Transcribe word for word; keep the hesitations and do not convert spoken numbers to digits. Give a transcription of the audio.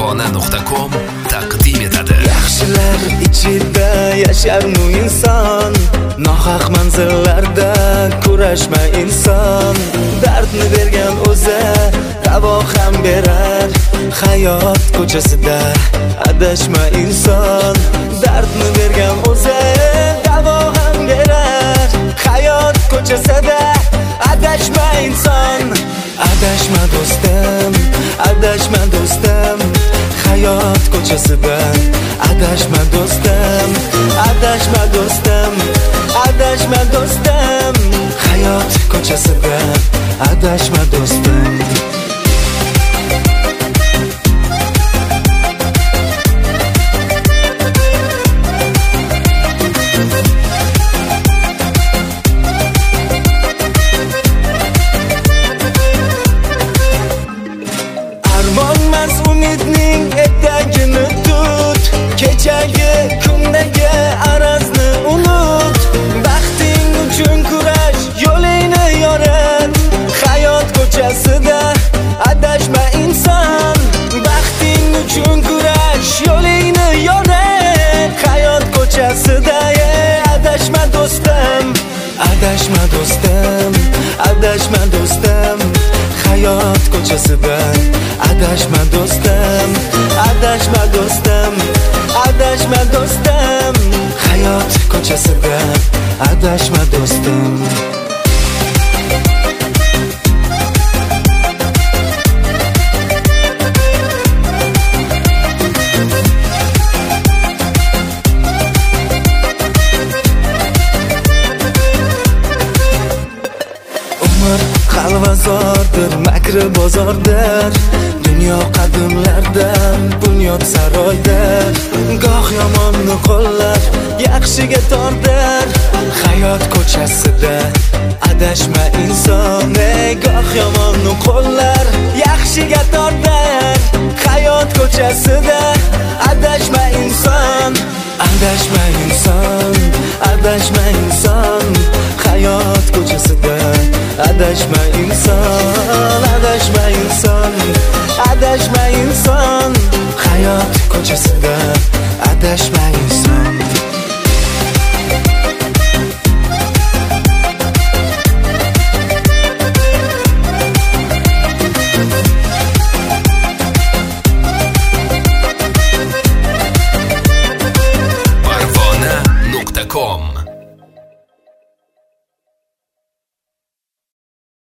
farg'ona nuqta com taqdim etadi. Yaxshilar ichida yasharmu inson, nohaq manzillarda kurashma inson. Dardni bergan o'zi davo ham berar, hayot ko'chasida adashma inson. Dardni bergan o'zi davo ham berar, hayot ko'chasida adashma inson. Adashma do'stim, adashma do'stim, hayot ko'chasida adashma do'stim, adashma do'stim, adashma do'stim, hayot ko'chasida adashma do'stim. Armonmas umidning etagini tut, kechagi kundagi arazni unut. Baxting uchun kurash, yo'lingni yorit, hayot ko'chasida adashma inson. Baxting uchun kurash, yo'lingni yorit, hayot ko'chasida adashma do'stim, adashma do'stim, adashma do'stim, hayot ko'chasida adashma do'stim, adashma do'stim, adashma do'stim, hayot ko'chasida adashma do'stim. Umr xalvazordir, makri bozordir, dunyo qadimlardan bunyod saroydir. Goh yomonni qo'llar, yaxshiga tordir, hayot ko'chasida adashma inson. Goh yomonni qo'llar, yaxshiga tordir, hayot ko'chasida adashma inson. Adashma inson, adashma inson, hayot ko'chasida adashma inson.